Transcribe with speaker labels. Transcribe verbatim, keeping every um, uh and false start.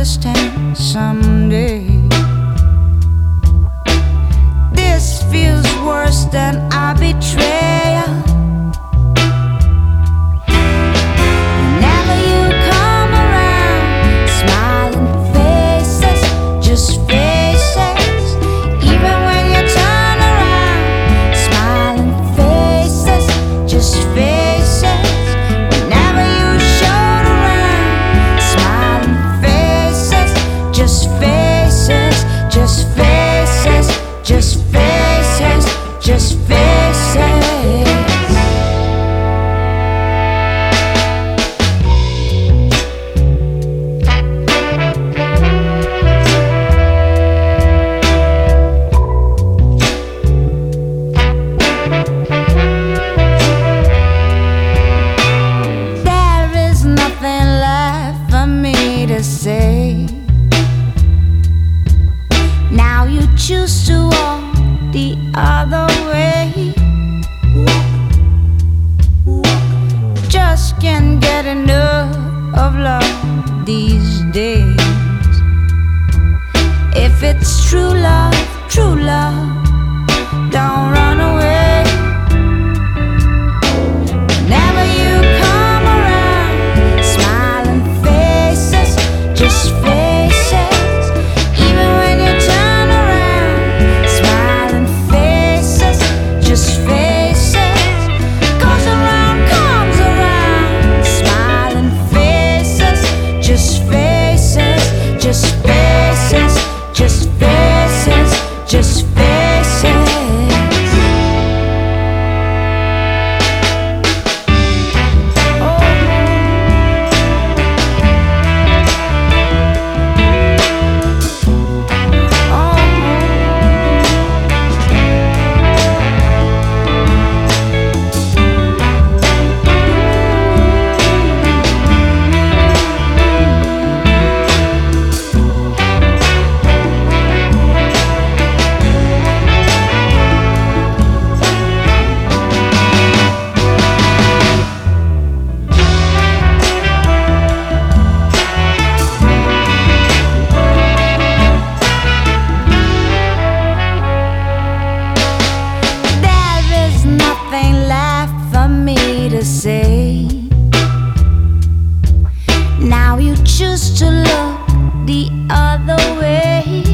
Speaker 1: understand someday. This feels worse than a betrayal. Whenever you come around, smiling faces, just faces. Even when you turn around, smiling faces, just faces. Whenever you showed around, smiling faces, just faces, just faces, just faces, just faces. There is nothing left for me to say. Now you choose to walk the other way. Just can't get enough of love these days. If it's true love, true love, don't run away. Whenever you come around, smiling faces, just faces. Even when you turn around, smiling faces, just faces. Goes around, comes around, smiling faces, just faces, just faces, just faces, just faces. To say. Now you choose to look the other way.